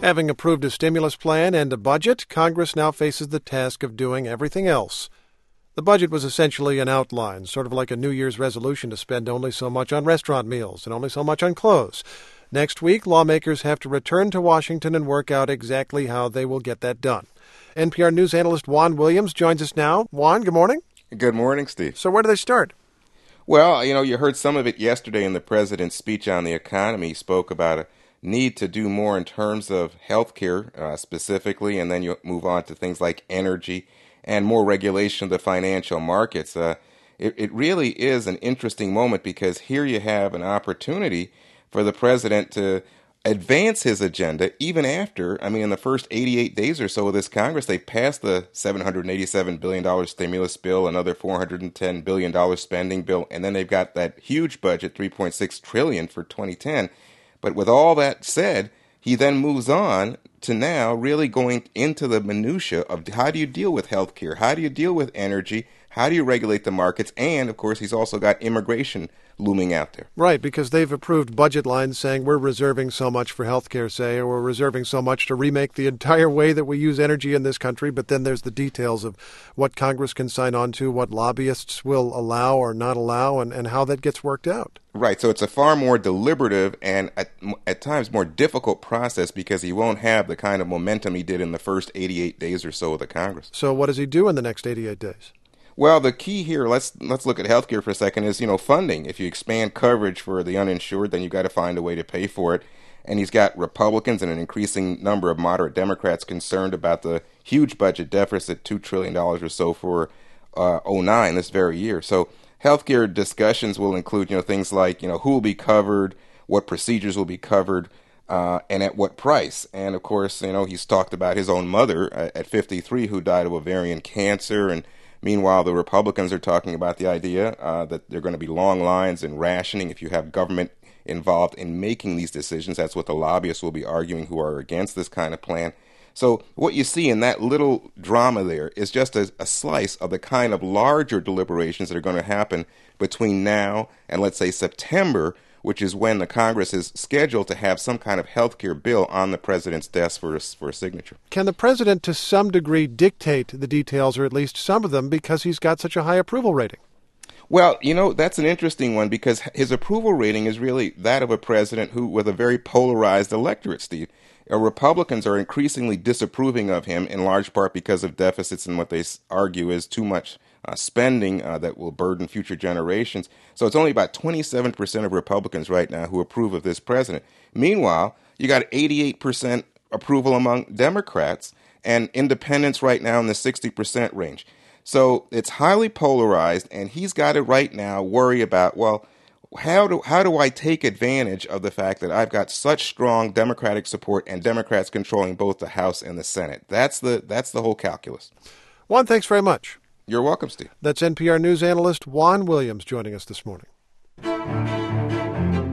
Having approved a stimulus plan and a budget, Congress now faces the task of doing everything else. The budget was essentially an outline, sort of like a New Year's resolution to spend only so much on restaurant meals and only so much on clothes. Next week, lawmakers have to return to Washington and work out exactly how they will get that done. NPR News analyst Juan Williams joins us now. Juan, good morning. Good morning, Steve. So where do they start? Well, you heard some of it yesterday in the president's speech on the economy. He spoke about a need to do more in terms of healthcare specifically, and then you move on to things like energy and more regulation of the financial markets. It really is an interesting moment because here you have an opportunity for the president to advance his agenda even after, in the first 88 days or so of this Congress, they passed the $787 billion stimulus bill, another $410 billion spending bill, and then they've got that huge budget, $3.6 trillion for 2010. But with all that said, he then moves on to now really going into the minutia of how do you deal with healthcare, how do you deal with energy, how do you regulate the markets, and, of course, he's also got immigration looming out there. Right, because they've approved budget lines saying we're reserving so much for healthcare, say, or we're reserving so much to remake the entire way that we use energy in this country, but then there's the details of what Congress can sign on to, what lobbyists will allow or not allow, and how that gets worked out. Right, so it's a far more deliberative and at times more difficult process because he won't have the kind of momentum he did in the first 88 days or so of the Congress. So what does he do in the next 88 days? Well, the key here, let's look at healthcare for a second, is, funding. If you expand coverage for the uninsured, then you've got to find a way to pay for it. And he's got Republicans and an increasing number of moderate Democrats concerned about the huge budget deficit, $2 trillion or so for 2009, this very year. So healthcare discussions will include, things like, who will be covered, what procedures will be covered, and at what price. And, of course, he's talked about his own mother at 53 who died of ovarian cancer. And meanwhile, the Republicans are talking about the idea that there are going to be long lines and rationing if you have government involved in making these decisions. That's what the lobbyists will be arguing who are against this kind of plan. So what you see in that little drama there is just a slice of the kind of larger deliberations that are going to happen between now and, let's say, September, which is when the Congress is scheduled to have some kind of health care bill on the president's desk for a signature. Can the president, to some degree, dictate the details, or at least some of them, because he's got such a high approval rating? Well, that's an interesting one because his approval rating is really that of a president who, with a very polarized electorate, Steve. Republicans are increasingly disapproving of him, in large part because of deficits and what they argue is too much spending that will burden future generations. So it's only about 27% of Republicans right now who approve of this president. Meanwhile, you got 88% approval among Democrats and independents right now in the 60% range. So it's highly polarized, and he's got to right now worry about, well, how do I take advantage of the fact that I've got such strong Democratic support and Democrats controlling both the House and the Senate? That's the whole calculus. Juan, thanks very much. You're welcome, Steve. That's NPR News analyst Juan Williams joining us this morning.